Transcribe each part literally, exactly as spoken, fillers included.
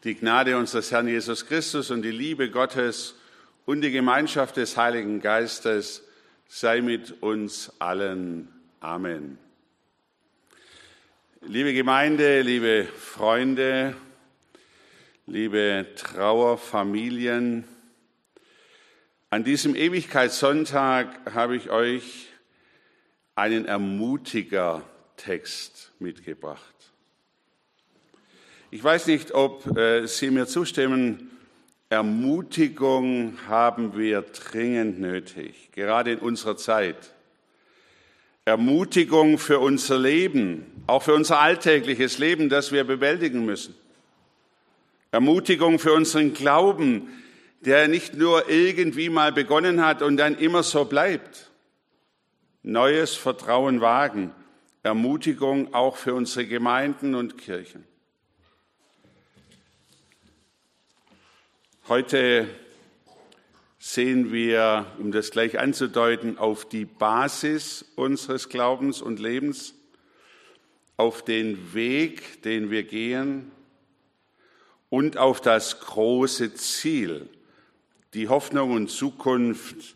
Die Gnade unseres Herrn Jesus Christus und die Liebe Gottes und die Gemeinschaft des Heiligen Geistes sei mit uns allen. Amen. Liebe Gemeinde, liebe Freunde, liebe Trauerfamilien, an diesem Ewigkeitssonntag habe ich euch einen Ermutiger-Text mitgebracht. Ich weiß nicht, ob äh, Sie mir zustimmen, Ermutigung haben wir dringend nötig, gerade in unserer Zeit. Ermutigung für unser Leben, auch für unser alltägliches Leben, das wir bewältigen müssen. Ermutigung für unseren Glauben, der nicht nur irgendwie mal begonnen hat und dann immer so bleibt. Neues Vertrauen wagen, Ermutigung auch für unsere Gemeinden und Kirchen. Heute sehen wir, um das gleich anzudeuten, auf die Basis unseres Glaubens und Lebens, auf den Weg, den wir gehen und auf das große Ziel, die Hoffnung und Zukunft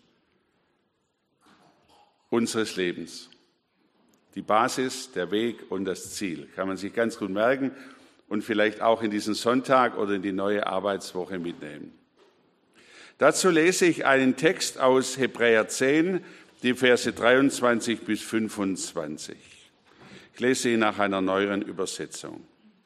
unseres Lebens. Die Basis, der Weg und das Ziel, kann man sich ganz gut merken und vielleicht auch in diesen Sonntag oder in die neue Arbeitswoche mitnehmen. Dazu lese ich einen Text aus Hebräer zehn, die Verse dreiundzwanzig bis fünfundzwanzig. Ich lese ihn nach einer neueren Übersetzung.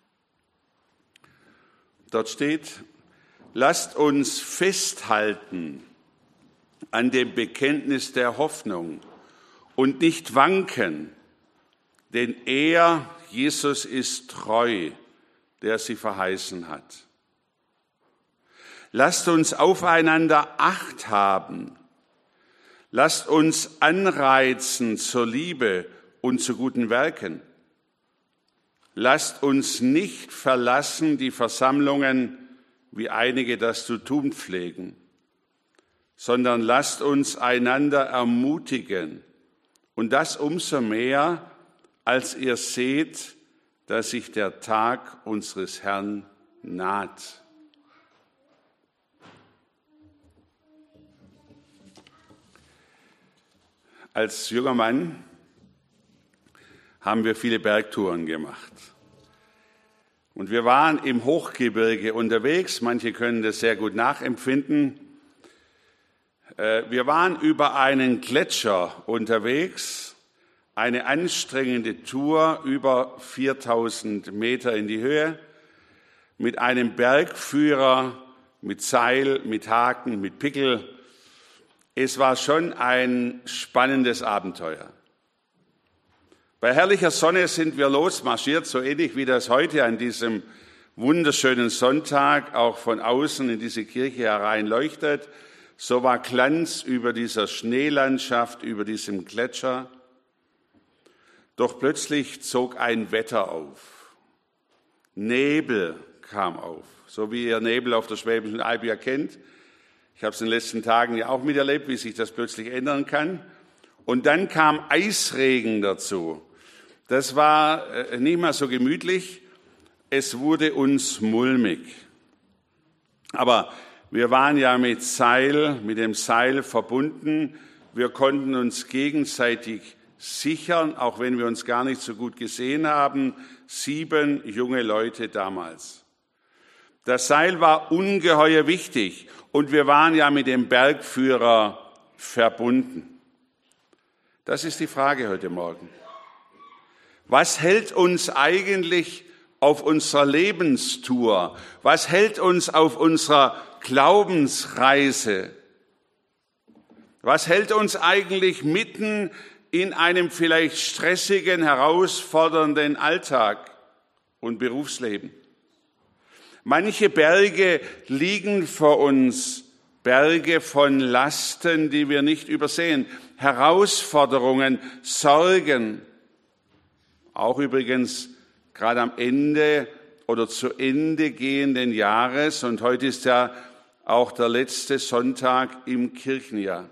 Dort steht: Lasst uns festhalten an dem Bekenntnis der Hoffnung und nicht wanken, denn er, Jesus, ist treu, der sie verheißen hat. Lasst uns aufeinander Acht haben. Lasst uns anreizen zur Liebe und zu guten Werken. Lasst uns nicht verlassen die Versammlungen, wie einige das zu tun pflegen, sondern lasst uns einander ermutigen, und das umso mehr, als ihr seht, dass sich der Tag unseres Herrn naht. Als junger Mann haben wir viele Bergtouren gemacht. Und wir waren im Hochgebirge unterwegs, manche können das sehr gut nachempfinden. Wir waren über einen Gletscher unterwegs, eine anstrengende Tour über viertausend Meter in die Höhe, mit einem Bergführer, mit Seil, mit Haken, mit Pickel. Es war schon ein spannendes Abenteuer. Bei herrlicher Sonne sind wir losmarschiert, so ähnlich wie das heute an diesem wunderschönen Sonntag auch von außen in diese Kirche herein leuchtet. So war Glanz über dieser Schneelandschaft, über diesem Gletscher. Doch plötzlich zog ein Wetter auf. Nebel kam auf, so wie ihr Nebel auf der Schwäbischen Alb ja kennt. Ich habe es in den letzten Tagen ja auch miterlebt, wie sich das plötzlich ändern kann. Und dann kam Eisregen dazu. Das war nicht mal so gemütlich. Es wurde uns mulmig. Aber wir waren ja mit Seil, mit dem Seil verbunden. Wir konnten uns gegenseitig sichern, auch wenn wir uns gar nicht so gut gesehen haben. Sieben junge Leute damals. Das Seil war ungeheuer wichtig und wir waren ja mit dem Bergführer verbunden. Das ist die Frage heute Morgen. Was hält uns eigentlich auf unserer Lebenstour? Was hält uns auf unserer Glaubensreise? Was hält uns eigentlich mitten in einem vielleicht stressigen, herausfordernden Alltag und Berufsleben? Manche Berge liegen vor uns, Berge von Lasten, die wir nicht übersehen, Herausforderungen, Sorgen. Auch übrigens gerade am Ende oder zu Ende gehenden Jahres, und heute ist ja auch der letzte Sonntag im Kirchenjahr.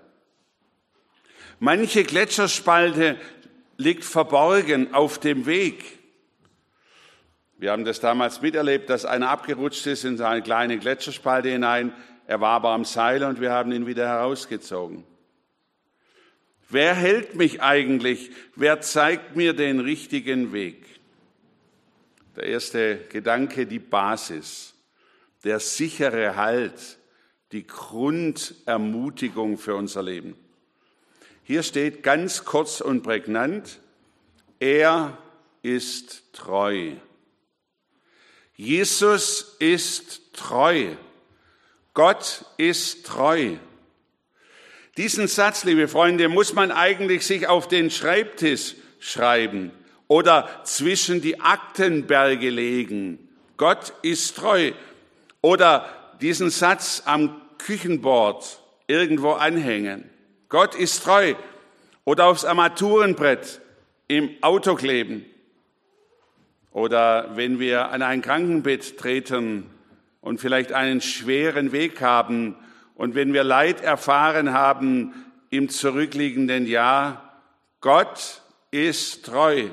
Manche Gletscherspalte liegt verborgen auf dem Weg. Wir haben das damals miterlebt, dass einer abgerutscht ist in eine kleine Gletscherspalte hinein. Er war aber am Seil und wir haben ihn wieder herausgezogen. Wer hält mich eigentlich? Wer zeigt mir den richtigen Weg? Der erste Gedanke, die Basis, der sichere Halt, die Grundermutigung für unser Leben. Hier steht ganz kurz und prägnant, er ist treu. Jesus ist treu. Gott ist treu. Diesen Satz, liebe Freunde, muss man eigentlich sich auf den Schreibtisch schreiben oder zwischen die Aktenberge legen. Gott ist treu. Oder diesen Satz am Küchenbord irgendwo anhängen. Gott ist treu. Oder aufs Armaturenbrett im Auto kleben. Oder wenn wir an ein Krankenbett treten und vielleicht einen schweren Weg haben und wenn wir Leid erfahren haben im zurückliegenden Jahr, Gott ist treu.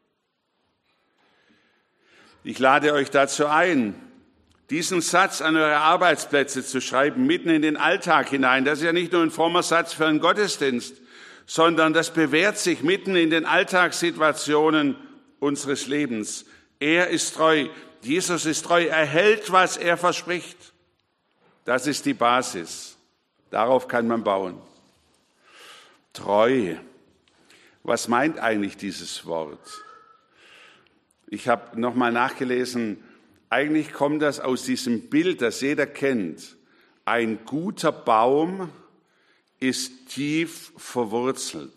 Ich lade euch dazu ein, diesen Satz an eure Arbeitsplätze zu schreiben, mitten in den Alltag hinein. Das ist ja nicht nur ein frommer Satz für einen Gottesdienst, sondern das bewährt sich mitten in den Alltagssituationen unseres Lebens. Er ist treu, Jesus ist treu, er hält, was er verspricht. Das ist die Basis. Darauf kann man bauen. Treu. Was meint eigentlich dieses Wort? Ich habe nochmal nachgelesen, eigentlich kommt das aus diesem Bild, das jeder kennt. Ein guter Baum ist tief verwurzelt.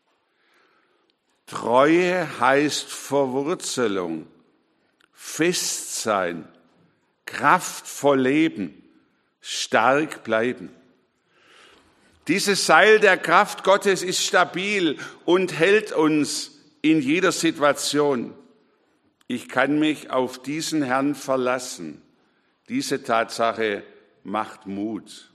Treue heißt Verwurzelung, Festsein, kraftvoll leben, stark bleiben. Dieses Seil der Kraft Gottes ist stabil und hält uns in jeder Situation. Ich kann mich auf diesen Herrn verlassen. Diese Tatsache macht Mut.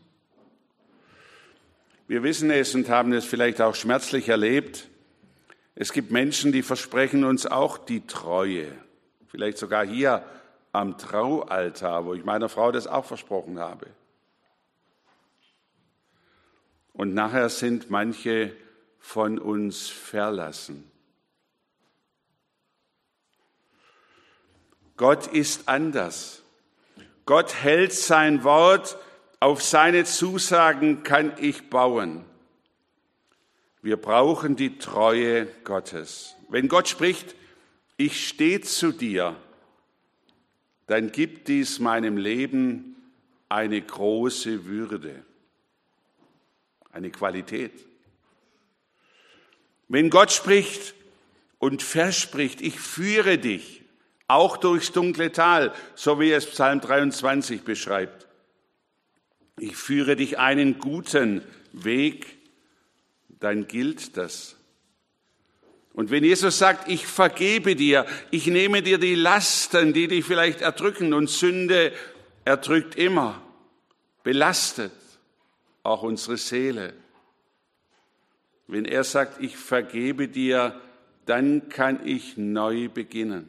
Wir wissen es und haben es vielleicht auch schmerzlich erlebt. Es gibt Menschen, die versprechen uns auch die Treue. Vielleicht sogar hier am Traualtar, wo ich meiner Frau das auch versprochen habe. Und nachher sind manche von uns verlassen. Gott ist anders. Gott hält sein Wort, auf seine Zusagen kann ich bauen. Wir brauchen die Treue Gottes. Wenn Gott spricht, ich stehe zu dir, dann gibt dies meinem Leben eine große Würde, eine Qualität. Wenn Gott spricht und verspricht, ich führe dich, auch durchs dunkle Tal, so wie es Psalm dreiundzwanzig beschreibt. Ich führe dich einen guten Weg, dann gilt das. Und wenn Jesus sagt, ich vergebe dir, ich nehme dir die Lasten, die dich vielleicht erdrücken, und Sünde erdrückt immer, belastet auch unsere Seele. Wenn er sagt, ich vergebe dir, dann kann ich neu beginnen.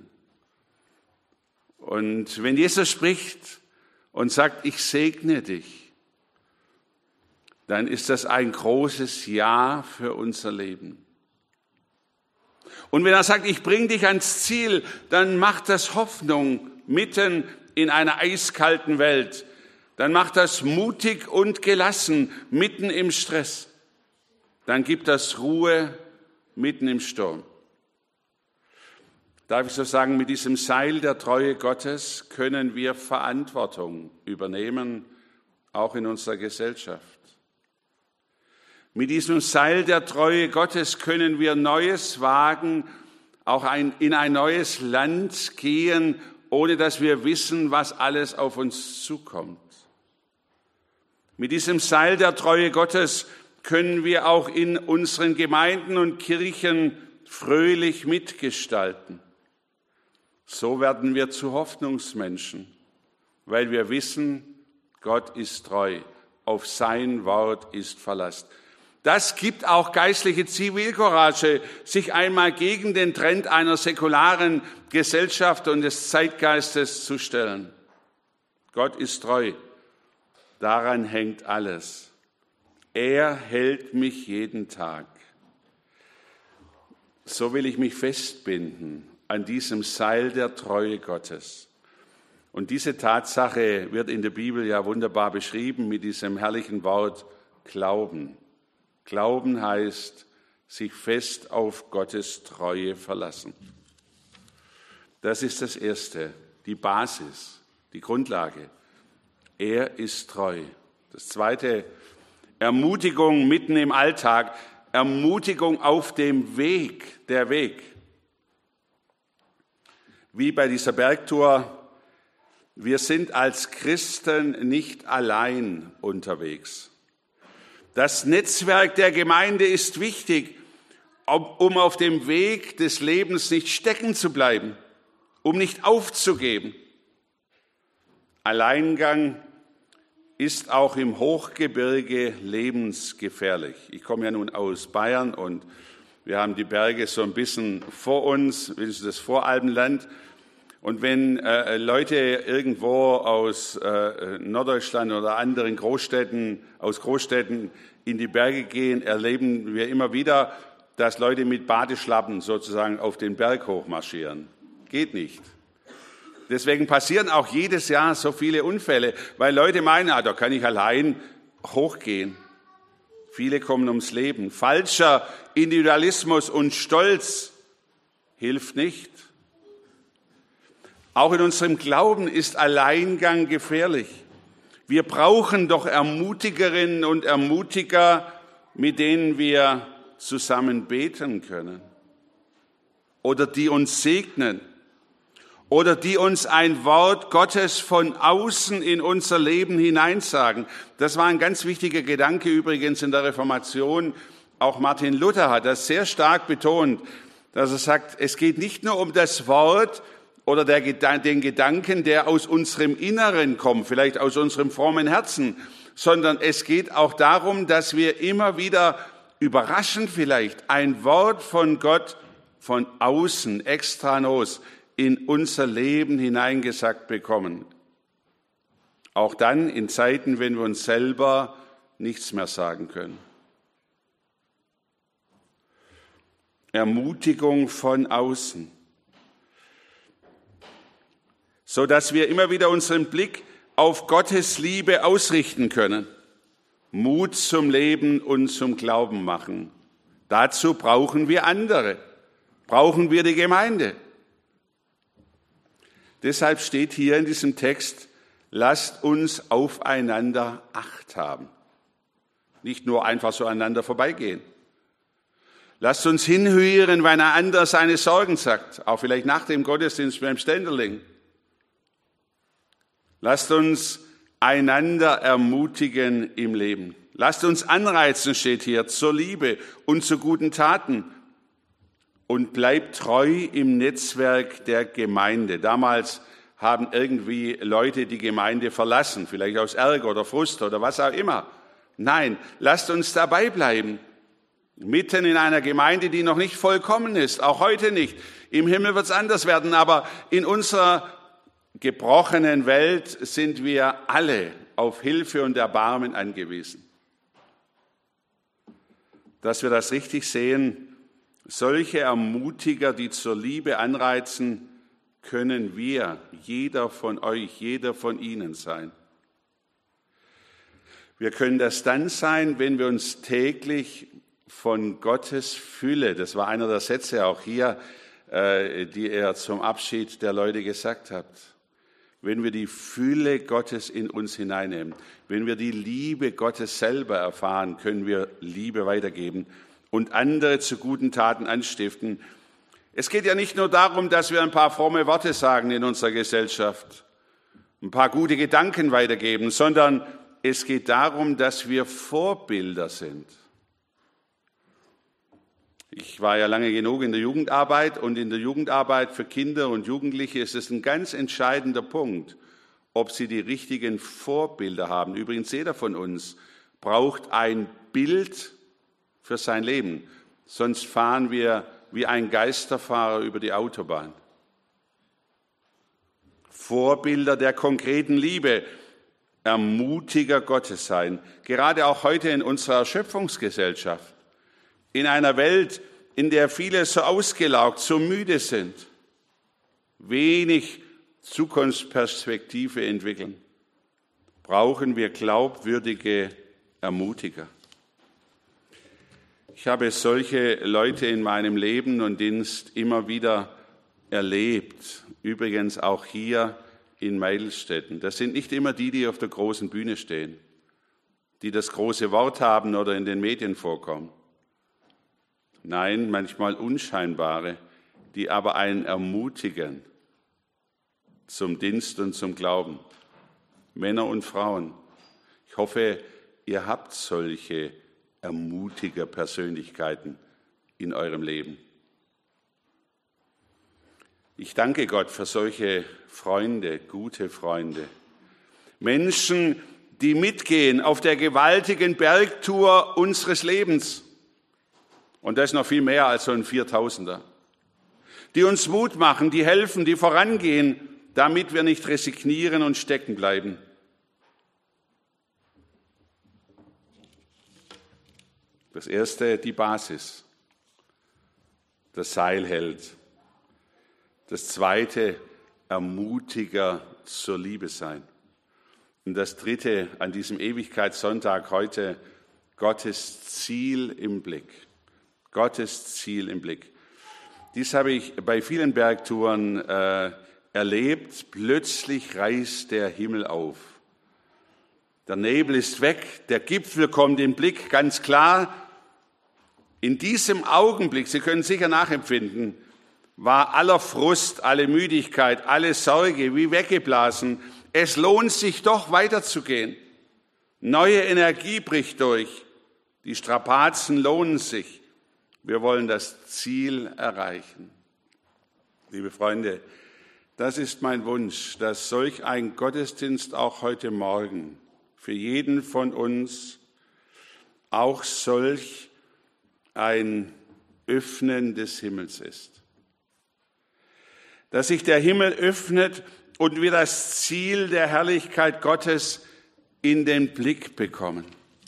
Und wenn Jesus spricht und sagt, ich segne dich, dann ist das ein großes Ja für unser Leben. Und wenn er sagt, ich bringe dich ans Ziel, dann macht das Hoffnung mitten in einer eiskalten Welt. Dann macht das mutig und gelassen mitten im Stress. Dann gibt das Ruhe mitten im Sturm. Darf ich so sagen, mit diesem Seil der Treue Gottes können wir Verantwortung übernehmen, auch in unserer Gesellschaft. Mit diesem Seil der Treue Gottes können wir Neues wagen, auch ein, in ein neues Land gehen, ohne dass wir wissen, was alles auf uns zukommt. Mit diesem Seil der Treue Gottes können wir auch in unseren Gemeinden und Kirchen fröhlich mitgestalten. So werden wir zu Hoffnungsmenschen, weil wir wissen, Gott ist treu, auf sein Wort ist Verlass. Das gibt auch geistliche Zivilcourage, sich einmal gegen den Trend einer säkularen Gesellschaft und des Zeitgeistes zu stellen. Gott ist treu. Daran hängt alles. Er hält mich jeden Tag. So will ich mich festbinden an diesem Seil der Treue Gottes. Und diese Tatsache wird in der Bibel ja wunderbar beschrieben mit diesem herrlichen Wort Glauben. Glauben heißt, sich fest auf Gottes Treue verlassen. Das ist das Erste, die Basis, die Grundlage. Er ist treu. Das Zweite, Ermutigung mitten im Alltag, Ermutigung auf dem Weg, der Weg. Wie bei dieser Bergtour, wir sind als Christen nicht allein unterwegs. Das Netzwerk der Gemeinde ist wichtig, um auf dem Weg des Lebens nicht stecken zu bleiben, um nicht aufzugeben. Alleingang ist auch im Hochgebirge lebensgefährlich. Ich komme ja nun aus Bayern und wir haben die Berge so ein bisschen vor uns, das Voralpenland. Und wenn äh, Leute irgendwo aus äh, Norddeutschland oder anderen Großstädten, aus Großstädten in die Berge gehen, erleben wir immer wieder, dass Leute mit Badeschlappen sozusagen auf den Berg hochmarschieren. Geht nicht. Deswegen passieren auch jedes Jahr so viele Unfälle, weil Leute meinen, ah, da kann ich allein hochgehen. Viele kommen ums Leben. Falscher Individualismus und Stolz hilft nicht. Auch in unserem Glauben ist Alleingang gefährlich. Wir brauchen doch Ermutigerinnen und Ermutiger, mit denen wir zusammen beten können. Oder die uns segnen. Oder die uns ein Wort Gottes von außen in unser Leben hineinsagen. Das war ein ganz wichtiger Gedanke übrigens in der Reformation. Auch Martin Luther hat das sehr stark betont, dass er sagt, es geht nicht nur um das Wort, oder der, den Gedanken, der aus unserem Inneren kommt, vielleicht aus unserem frommen Herzen, sondern es geht auch darum, dass wir immer wieder überraschend vielleicht ein Wort von Gott von außen, extranos, in unser Leben hineingesagt bekommen. Auch dann in Zeiten, wenn wir uns selber nichts mehr sagen können. Ermutigung von außen. So dass wir immer wieder unseren Blick auf Gottes Liebe ausrichten können, Mut zum Leben und zum Glauben machen. Dazu brauchen wir andere, brauchen wir die Gemeinde. Deshalb steht hier in diesem Text, lasst uns aufeinander Acht haben. Nicht nur einfach so aneinander vorbeigehen. Lasst uns hinhören, wenn ein anderer seine Sorgen sagt, auch vielleicht nach dem Gottesdienst beim Ständerling. Lasst uns einander ermutigen im Leben. Lasst uns anreizen, steht hier, zur Liebe und zu guten Taten. Und bleibt treu im Netzwerk der Gemeinde. Damals haben irgendwie Leute die Gemeinde verlassen, vielleicht aus Ärger oder Frust oder was auch immer. Nein, lasst uns dabei bleiben. Mitten in einer Gemeinde, die noch nicht vollkommen ist, auch heute nicht. Im Himmel wird es anders werden, aber in unserer gebrochenen Welt sind wir alle auf Hilfe und Erbarmen angewiesen. Dass wir das richtig sehen, solche Ermutiger, die zur Liebe anreizen, können wir, jeder von euch, jeder von Ihnen sein. Wir können das dann sein, wenn wir uns täglich von Gottes Fülle, das war einer der Sätze auch hier, die er zum Abschied der Leute gesagt hat, wenn wir die Fülle Gottes in uns hineinnehmen, wenn wir die Liebe Gottes selber erfahren, können wir Liebe weitergeben und andere zu guten Taten anstiften. Es geht ja nicht nur darum, dass wir ein paar fromme Worte sagen in unserer Gesellschaft, ein paar gute Gedanken weitergeben, sondern es geht darum, dass wir Vorbilder sind. Ich war ja lange genug in der Jugendarbeit und in der Jugendarbeit für Kinder und Jugendliche ist es ein ganz entscheidender Punkt, ob sie die richtigen Vorbilder haben. Übrigens, jeder von uns braucht ein Bild für sein Leben. Sonst fahren wir wie ein Geisterfahrer über die Autobahn. Vorbilder der konkreten Liebe, Ermutiger Gottes sein, gerade auch heute in unserer Schöpfungsgesellschaft, in einer Welt, in der viele so ausgelaugt, so müde sind, wenig Zukunftsperspektive entwickeln, brauchen wir glaubwürdige Ermutiger. Ich habe solche Leute in meinem Leben und Dienst immer wieder erlebt, übrigens auch hier in Meidlstetten. Das sind nicht immer die, die auf der großen Bühne stehen, die das große Wort haben oder in den Medien vorkommen. Nein, manchmal unscheinbare, die aber einen ermutigen zum Dienst und zum Glauben. Männer und Frauen. Ich hoffe, ihr habt solche ermutiger Persönlichkeiten in eurem Leben. Ich danke Gott für solche Freunde, gute Freunde. Menschen, die mitgehen auf der gewaltigen Bergtour unseres Lebens. Und das ist noch viel mehr als so ein Viertausender. Die uns Mut machen, die helfen, die vorangehen, damit wir nicht resignieren und stecken bleiben. Das erste, die Basis. Das Seil hält. Das zweite, Ermutiger zur Liebe sein. Und das dritte, an diesem Ewigkeitssonntag heute, Gottes Ziel im Blick. Gottes Ziel im Blick. Dies habe ich bei vielen Bergtouren äh, erlebt. Plötzlich reißt der Himmel auf. Der Nebel ist weg, der Gipfel kommt in den Blick, ganz klar. In diesem Augenblick, Sie können sicher nachempfinden, war aller Frust, alle Müdigkeit, alle Sorge wie weggeblasen. Es lohnt sich doch weiterzugehen. Neue Energie bricht durch. Die Strapazen lohnen sich. Wir wollen das Ziel erreichen. Liebe Freunde, das ist mein Wunsch, dass solch ein Gottesdienst auch heute Morgen für jeden von uns auch solch ein Öffnen des Himmels ist. Dass sich der Himmel öffnet und wir das Ziel der Herrlichkeit Gottes in den Blick bekommen.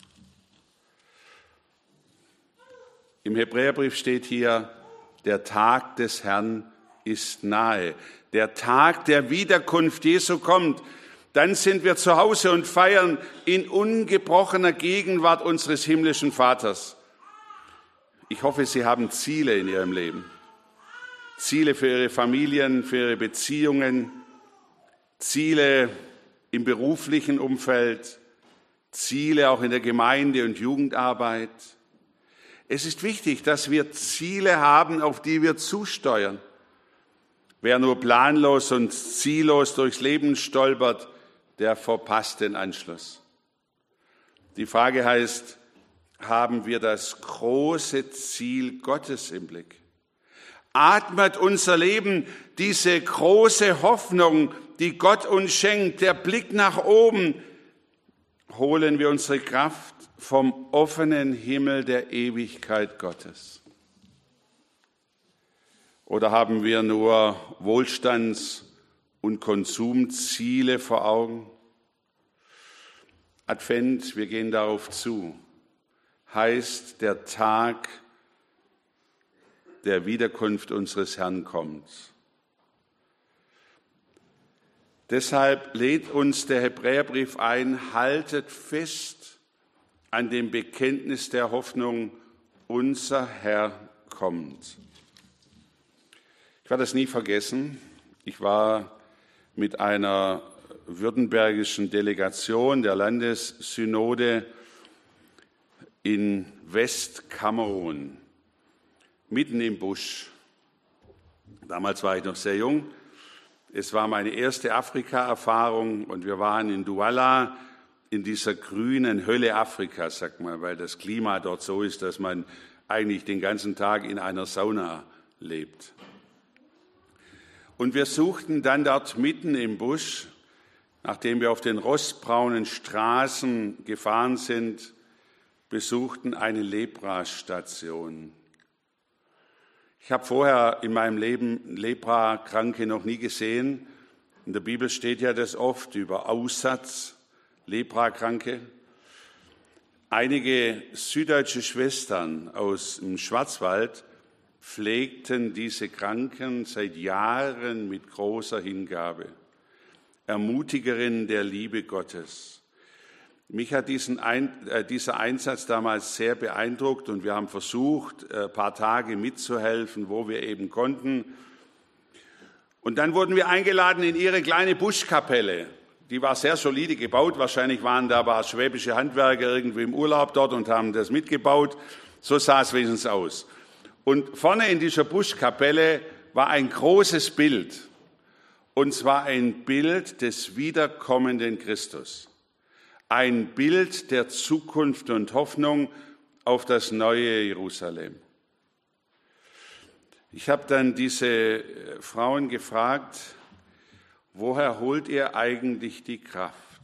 Im Hebräerbrief steht hier, der Tag des Herrn ist nahe. Der Tag der Wiederkunft Jesu kommt. Dann sind wir zu Hause und feiern in ungebrochener Gegenwart unseres himmlischen Vaters. Ich hoffe, Sie haben Ziele in Ihrem Leben. Ziele für Ihre Familien, für Ihre Beziehungen, Ziele im beruflichen Umfeld, Ziele auch in der Gemeinde- und Jugendarbeit. Es ist wichtig, dass wir Ziele haben, auf die wir zusteuern. Wer nur planlos und ziellos durchs Leben stolpert, der verpasst den Anschluss. Die Frage heißt, haben wir das große Ziel Gottes im Blick? Atmet unser Leben diese große Hoffnung, die Gott uns schenkt, der Blick nach oben? Holen wir unsere Kraft vom offenen Himmel der Ewigkeit Gottes? Oder haben wir nur Wohlstands- und Konsumziele vor Augen? Advent, wir gehen darauf zu, heißt der Tag der Wiederkunft unseres Herrn kommt. Deshalb lädt uns der Hebräerbrief ein, haltet fest an dem Bekenntnis der Hoffnung, unser Herr kommt. Ich werde das nie vergessen. Ich war mit einer württembergischen Delegation der Landessynode in Westkamerun, mitten im Busch. Damals war ich noch sehr jung. Es war meine erste Afrika-Erfahrung und wir waren in Douala, in dieser grünen Hölle Afrikas, sagt man, weil das Klima dort so ist, dass man eigentlich den ganzen Tag in einer Sauna lebt. Und wir suchten dann dort mitten im Busch, nachdem wir auf den rostbraunen Straßen gefahren sind, besuchten eine Lepra-Station. Ich habe vorher in meinem Leben Lepra-Kranke noch nie gesehen. In der Bibel steht ja das oft über Aussatz, Lepra-Kranke. Einige süddeutsche Schwestern aus dem Schwarzwald pflegten diese Kranken seit Jahren mit großer Hingabe. Ermutigerinnen der Liebe Gottes. Mich hat diesen Ein, äh, dieser Einsatz damals sehr beeindruckt und wir haben versucht, ein paar Tage mitzuhelfen, wo wir eben konnten. Und dann wurden wir eingeladen in ihre kleine Buschkapelle. Die war sehr solide gebaut. Wahrscheinlich waren da ein paar schwäbische Handwerker irgendwie im Urlaub dort und haben das mitgebaut. So sah es wenigstens aus. Und vorne in dieser Buschkapelle war ein großes Bild. Und zwar ein Bild des wiederkommenden Christus. Ein Bild der Zukunft und Hoffnung auf das neue Jerusalem. Ich habe dann diese Frauen gefragt, woher holt ihr eigentlich die Kraft,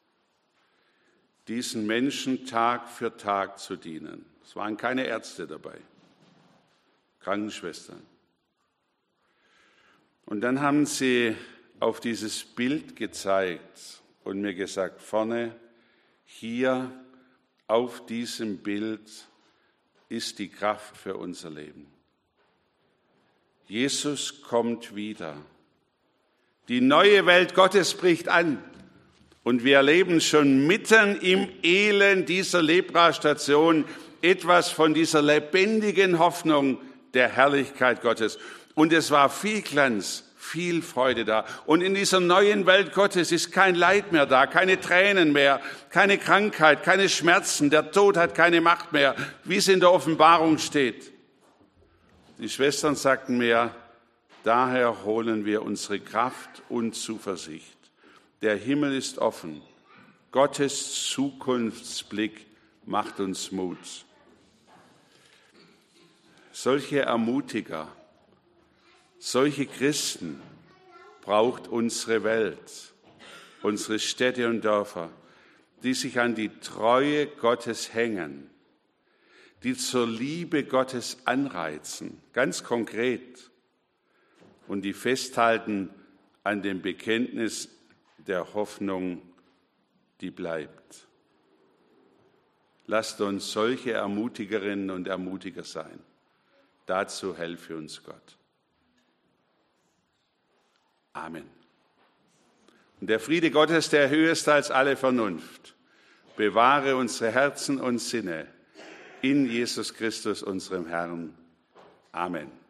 diesen Menschen Tag für Tag zu dienen? Es waren keine Ärzte dabei, Krankenschwestern. Und dann haben sie auf dieses Bild gezeigt und mir gesagt, vorne, hier auf diesem Bild ist die Kraft für unser Leben. Jesus kommt wieder. Die neue Welt Gottes bricht an. Und wir erleben schon mitten im Elend dieser Lepra-Station etwas von dieser lebendigen Hoffnung der Herrlichkeit Gottes. Und es war viel Glanz, viel Freude da. Und in dieser neuen Welt Gottes ist kein Leid mehr da, keine Tränen mehr, keine Krankheit, keine Schmerzen. Der Tod hat keine Macht mehr, wie es in der Offenbarung steht. Die Schwestern sagten mir, daher holen wir unsere Kraft und Zuversicht. Der Himmel ist offen. Gottes Zukunftsblick macht uns Mut. Solche Ermutiger, solche Christen braucht unsere Welt, unsere Städte und Dörfer, die sich an die Treue Gottes hängen, die zur Liebe Gottes anreizen, ganz konkret, und die festhalten an dem Bekenntnis der Hoffnung, die bleibt. Lasst uns solche Ermutigerinnen und Ermutiger sein. Dazu helfe uns Gott. Amen. Und der Friede Gottes, der höher ist als alle Vernunft, bewahre unsere Herzen und Sinne in Jesus Christus, unserem Herrn. Amen.